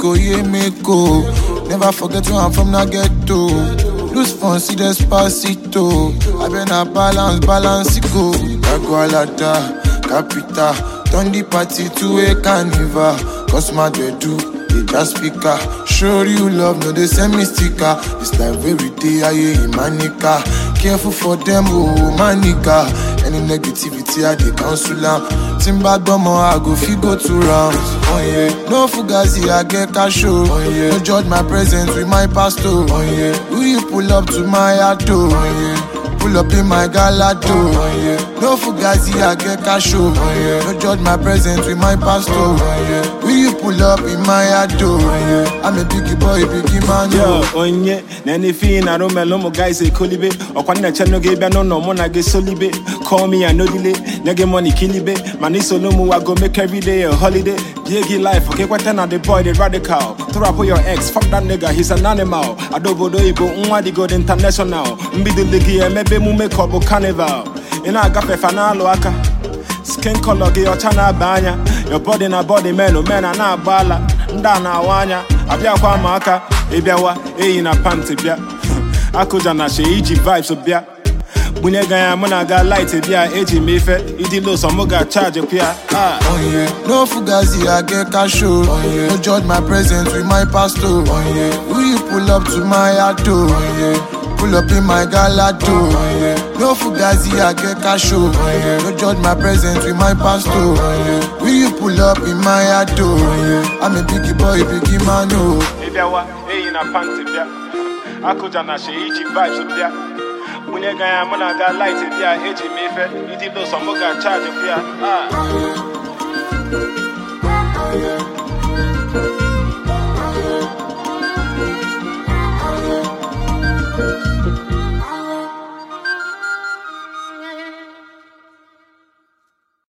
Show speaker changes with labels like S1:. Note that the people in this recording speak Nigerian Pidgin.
S1: Mexico, yeah, Mexico. Never forget where I'm from, na ghetto. Lose fun, see Despacito. I been a balance, it go. Dagualada, Capita. Turn the party to a carnival. Cause my do, they just speaker. Show you love, no they send me sticker. It's like every day I hear manica. Careful for them, oh manica. Any negativity I they cancel them. Timba domo I go go 2 rounds. Oh yeah, no fugazi I get cash. Oh yeah, no judge my presence with my pastor. Oh yeah, will you pull up to my auto? Oh yeah, pull up in my galado. Oh yeah, no fugazi I get cash. Oh yeah, no judge my presence with my pastor. Oh yeah, will you pull up in my auto? Oh yeah, I'm a biggie boy, biggie man.
S2: Yo, onye, nani fi na romelo mo guys e kolibe. Okwana chano gebe no mona ge solibe. Call me and no delay, nigga money kilibe. Mani solo mu I go make every day a holiday. Biggie life, okay, what then the boy the radical. Throw up your ex, fuck that nigga, he's an animal. Adobo do ibo, unwadi go international. Mbidu ligi mebe mu make up carnival. Ina agape fanalo aka. Skin color ge your chana banya. Your body na body man, no man na bala. Nda na wanya, abia kwa maka. Ebiawa, na panty bia. Akuja na she iji vibes obia. Bunyega ya mona ga light bia eji mefe. Idi lo so mo ga charge pia.
S1: Oh yeah, no fugazi I get cash. Oh yeah, no judge my presence with my pastor. Oh yeah, will you pull up to my auto? Oh yeah, pull up in my galado. Oh yeah, no fugazi I get cash. Oh yeah, no judge my presence with my pastor. Oh yeah, will you pull up in my auto? Oh yeah, I'm a biggie boy, biggie man. Oh,
S2: Ebiawa, na panty bia. Akuja na she iji vibes obia. Bunyega ya mona ga light bia eji mefe. Idi lo so mo ga charge pia.